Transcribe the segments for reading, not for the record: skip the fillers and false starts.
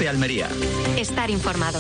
de Almería. Estar informado.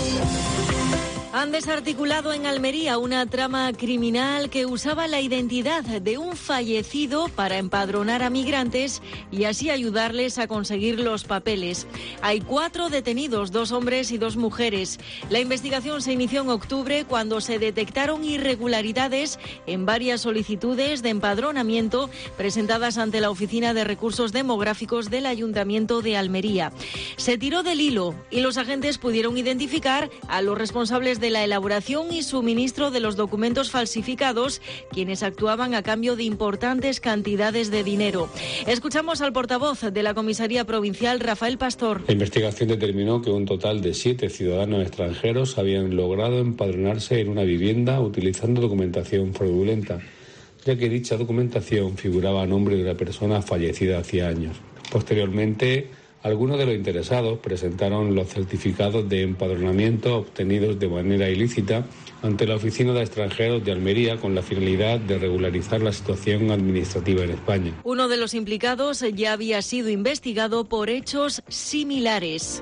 Han desarticulado en Almería una trama criminal que usaba la identidad de un fallecido para empadronar a migrantes y así ayudarles a conseguir los papeles. Hay 4 detenidos, 2 hombres y 2 mujeres. La investigación se inició en octubre cuando se detectaron irregularidades en varias solicitudes de empadronamiento presentadas ante la Oficina de Recursos Demográficos del Ayuntamiento de Almería. Se tiró del hilo y los agentes pudieron identificar a los responsables de la elaboración y suministro de los documentos falsificados, quienes actuaban a cambio de importantes cantidades de dinero. Escuchamos al portavoz de la Comisaría Provincial, Rafael Pastor. La investigación determinó que un total de 7 ciudadanos extranjeros habían logrado empadronarse en una vivienda utilizando documentación fraudulenta, ya que dicha documentación figuraba a nombre de una persona fallecida hacía años. Posteriormente, algunos de los interesados presentaron los certificados de empadronamiento obtenidos de manera ilícita ante la Oficina de Extranjeros de Almería con la finalidad de regularizar la situación administrativa en España. Uno de los implicados ya había sido investigado por hechos similares.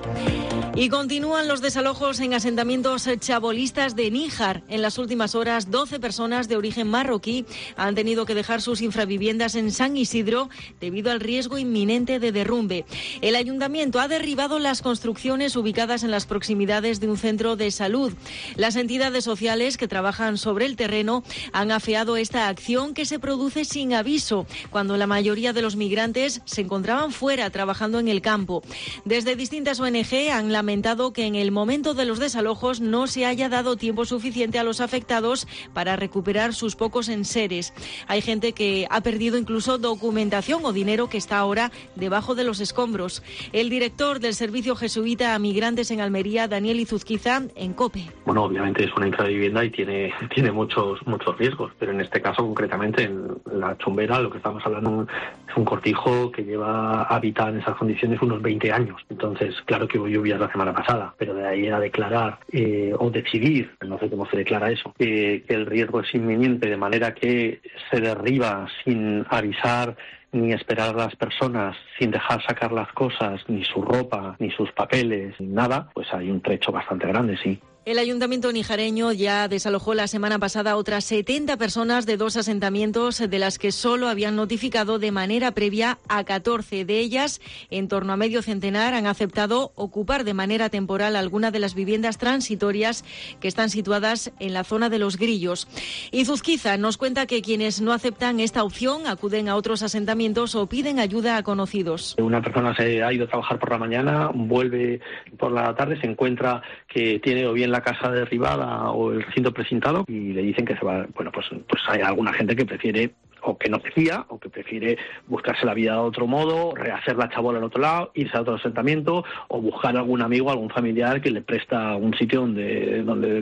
Y continúan los desalojos en asentamientos chabolistas de Níjar. En las últimas horas, 12 personas de origen marroquí han tenido que dejar sus infraviviendas en San Isidro debido al riesgo inminente de derrumbe. El ayuntamiento ha derribado las construcciones ubicadas en las proximidades de un centro de salud. Las entidades sociales que trabajan sobre el terreno han afeado esta acción que se produce sin aviso, cuando la mayoría de los migrantes se encontraban fuera trabajando en el campo. Desde distintas ONG han lamentado que en el momento de los desalojos no se haya dado tiempo suficiente a los afectados para recuperar sus pocos enseres. Hay gente que ha perdido incluso documentación o dinero que está ahora debajo de los escombros. El director del Servicio Jesuita a Migrantes en Almería, Daniel Izuzquiza, en COPE. Bueno, obviamente es una infravivienda y tiene muchos riesgos, pero en este caso concretamente en la Chumbera lo que estamos hablando es un cortijo que lleva habitada en esas condiciones unos 20 años. Entonces, claro que hubo lluvias la semana pasada, pero de ahí a declarar o decidir, no sé cómo se declara eso, que el riesgo es inminente, de manera que se derriba sin avisar ni esperar a las personas, sin dejar sacar las cosas, ni su ropa, ni sus papeles, ni nada, pues hay un trecho bastante grande, sí. El ayuntamiento nijareño ya desalojó la semana pasada otras 70 personas de 2 asentamientos, de las que solo habían notificado de manera previa a 14. De ellas, en torno a medio centenar han aceptado ocupar de manera temporal alguna de las viviendas transitorias que están situadas en la zona de Los Grillos. Izuzquiza nos cuenta que quienes no aceptan esta opción acuden a otros asentamientos o piden ayuda a conocidos. Una persona se ha ido a trabajar por la mañana, vuelve por la tarde, se encuentra que tiene o bien la casa derribada o el recinto precintado y le dicen que se va. Bueno, pues hay alguna gente que prefiere o que no se fía o que prefiere buscarse la vida de otro modo, rehacer la chabola en otro lado, irse a otro asentamiento o buscar algún amigo, algún familiar que le presta un sitio donde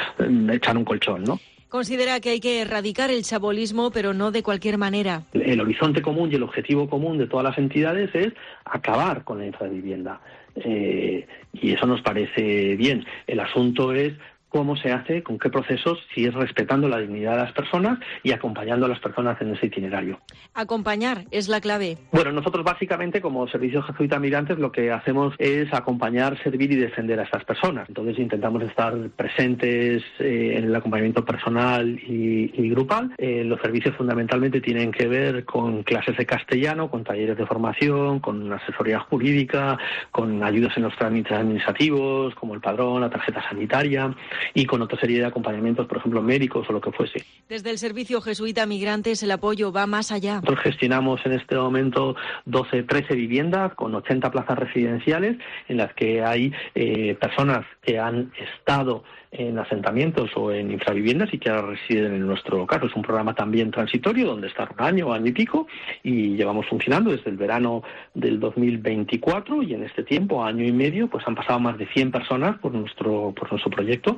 echar un colchón, ¿no? Considera que hay que erradicar el chabolismo, pero no de cualquier manera. El horizonte común y el objetivo común de todas las entidades es acabar con la infravivienda. Y eso nos parece bien. El asunto es cómo se hace, con qué procesos, si es respetando la dignidad de las personas y acompañando a las personas en ese itinerario. Acompañar es la clave. Bueno, nosotros básicamente como Servicio Jesuita Migrantes lo que hacemos es acompañar, servir y defender a estas personas. Entonces intentamos estar presentes en el acompañamiento personal y grupal. Los servicios fundamentalmente tienen que ver con clases de castellano, con talleres de formación, con asesoría jurídica, con ayudas en los trámites administrativos, como el padrón, la tarjeta sanitaria, y con otra serie de acompañamientos, por ejemplo, médicos o lo que fuese. Desde el Servicio Jesuita Migrantes el apoyo va más allá. Nosotros gestionamos en este momento 13 viviendas con 80 plazas residenciales en las que hay personas que han estado en asentamientos o en infraviviendas y que ahora residen en nuestro caso. Es un programa también transitorio donde está un año y pico y llevamos funcionando desde el verano del 2024 y en este tiempo, año y medio, pues han pasado más de 100 personas por nuestro proyecto.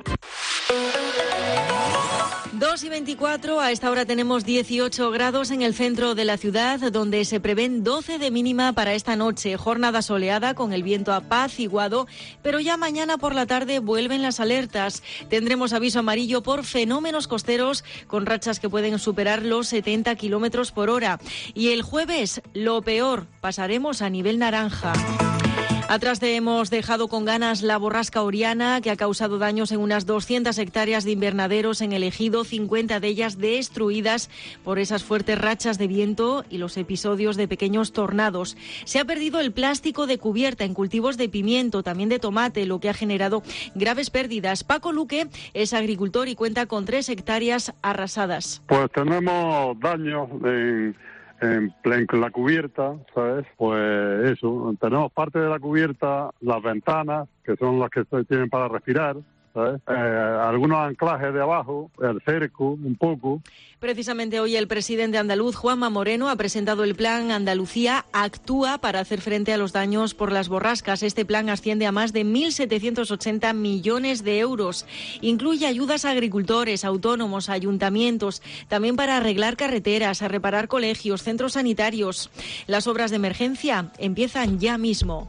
2:24, a esta hora tenemos 18 grados en el centro de la ciudad, donde se prevén 12 de mínima para esta noche. Jornada soleada con el viento apaciguado, pero ya mañana por la tarde vuelven las alertas. Tendremos aviso amarillo por fenómenos costeros con rachas que pueden superar los 70 kilómetros por hora. Y el jueves, lo peor, pasaremos a nivel naranja. Atrás hemos dejado con ganas la borrasca Oriana, que ha causado daños en unas 200 hectáreas de invernaderos en el Ejido, 50 de ellas destruidas por esas fuertes rachas de viento y los episodios de pequeños tornados. Se ha perdido el plástico de cubierta en cultivos de pimiento, también de tomate, lo que ha generado graves pérdidas. Paco Luque es agricultor y cuenta con 3 hectáreas arrasadas. Pues tenemos daños en la cubierta, ¿sabes? Pues eso, tenemos parte de la cubierta, las ventanas, que son las que se tienen para respirar, ¿sabes? Algunos anclajes de abajo, el cerco, un poco. Precisamente hoy el presidente andaluz, Juanma Moreno, ha presentado el plan Andalucía Actúa para hacer frente a los daños por las borrascas. Este plan asciende a más de 1.780 millones de euros. Incluye ayudas a agricultores, autónomos, ayuntamientos, también para arreglar carreteras, a reparar colegios, centros sanitarios. Las obras de emergencia empiezan ya mismo.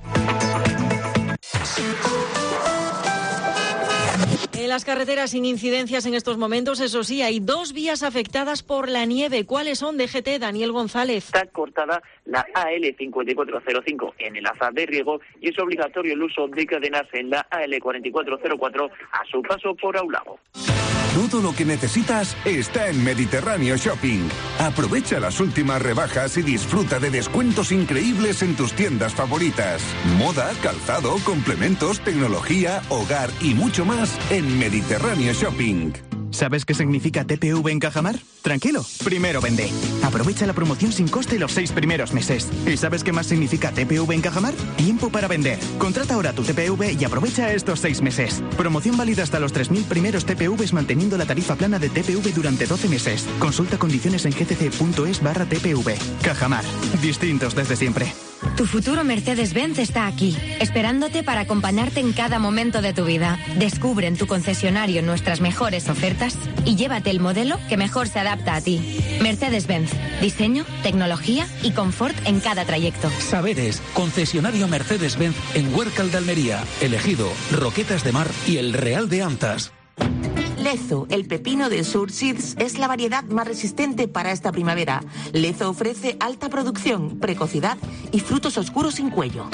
En las carreteras sin incidencias en estos momentos, eso sí, hay 2 vías afectadas por la nieve. ¿Cuáles son, DGT? Daniel González. Está cortada la AL5405 en el Azar de Riego y es obligatorio el uso de cadenas en la AL4404 a su paso por Aulago. Todo lo que necesitas está en Mediterráneo Shopping. Aprovecha las últimas rebajas y disfruta de descuentos increíbles en tus tiendas favoritas. Moda, calzado, complementos, tecnología, hogar y mucho más en Mediterráneo Shopping. ¿Sabes qué significa TPV en Cajamar? Tranquilo, primero vende. Aprovecha la promoción sin coste los 6 primeros meses. ¿Y sabes qué más significa TPV en Cajamar? Tiempo para vender. Contrata ahora tu TPV y aprovecha estos 6 meses. Promoción válida hasta los 3.000 primeros TPVs manteniendo la tarifa plana de TPV durante 12 meses. Consulta condiciones en gcc.es/TPV. Cajamar. Distintos desde siempre. Tu futuro Mercedes-Benz está aquí, esperándote para acompañarte en cada momento de tu vida. Descubre en tu concesionario nuestras mejores ofertas y llévate el modelo que mejor se adapta a ti. Mercedes-Benz, diseño, tecnología y confort en cada trayecto. Saberes, concesionario Mercedes-Benz en Huércal de Almería, El Ejido, Roquetas de Mar y El Real de Antas. Lezo, el pepino de Surseeds, es la variedad más resistente para esta primavera. Lezo ofrece alta producción, precocidad y frutos oscuros sin cuello.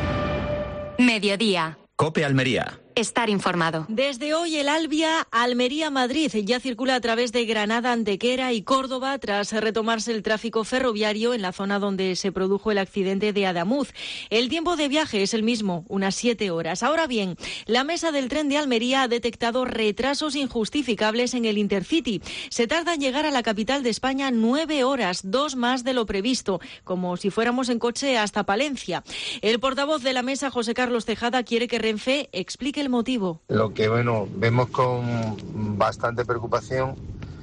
Mediodía. COPE Almería. Estar informado. Desde hoy el Albia Almería-Madrid ya circula a través de Granada, Antequera y Córdoba tras retomarse el tráfico ferroviario en la zona donde se produjo el accidente de Adamuz. El tiempo de viaje es el mismo, unas 7 horas. Ahora bien, la mesa del tren de Almería ha detectado retrasos injustificables en el Intercity. Se tarda en llegar a la capital de España 9 horas, 2 más de lo previsto, como si fuéramos en coche hasta Palencia. El portavoz de la mesa, José Carlos Tejada, quiere que Renfe explique el motivo. Lo que, vemos con bastante preocupación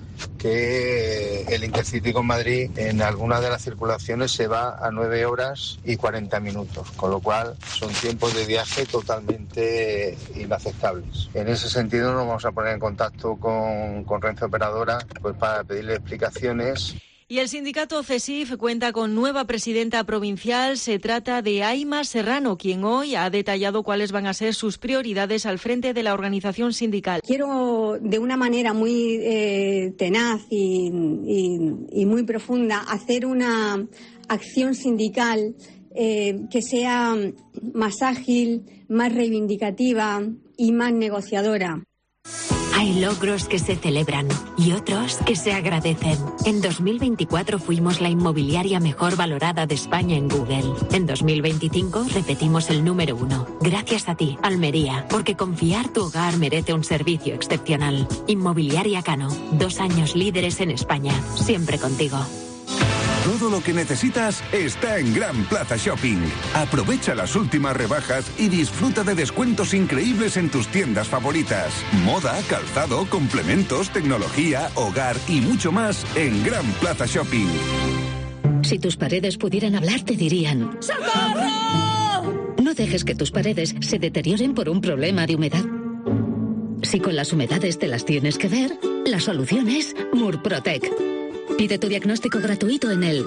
que el Intercity con Madrid en algunas de las circulaciones se va a 9 horas y 40 minutos, con lo cual son tiempos de viaje totalmente inaceptables. En ese sentido nos vamos a poner en contacto con Renfe Operadora pues para pedirle explicaciones. Y el sindicato CESIF cuenta con nueva presidenta provincial. Se trata de Aima Serrano, quien hoy ha detallado cuáles van a ser sus prioridades al frente de la organización sindical. Quiero, de una manera muy tenaz y muy profunda, hacer una acción sindical que sea más ágil, más reivindicativa y más negociadora. Hay logros que se celebran y otros que se agradecen. En 2024 fuimos la inmobiliaria mejor valorada de España en Google. En 2025 repetimos el número 1. Gracias a ti, Almería, porque confiar tu hogar merece un servicio excepcional. Inmobiliaria Cano, 2 años líderes en España. Siempre contigo. Todo lo que necesitas está en Gran Plaza Shopping. Aprovecha las últimas rebajas y disfruta de descuentos increíbles en tus tiendas favoritas. Moda, calzado, complementos, tecnología, hogar y mucho más en Gran Plaza Shopping. Si tus paredes pudieran hablar, te dirían: ¡socorro! No dejes que tus paredes se deterioren por un problema de humedad. Si con las humedades te las tienes que ver, la solución es Murprotec. Pide tu diagnóstico gratuito en el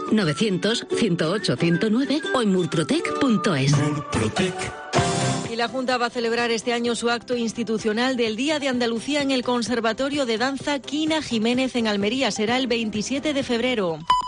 900-108-109 o en murprotec.es. Y la Junta va a celebrar este año su acto institucional del Día de Andalucía en el Conservatorio de Danza Quina Jiménez en Almería. Será el 27 de febrero.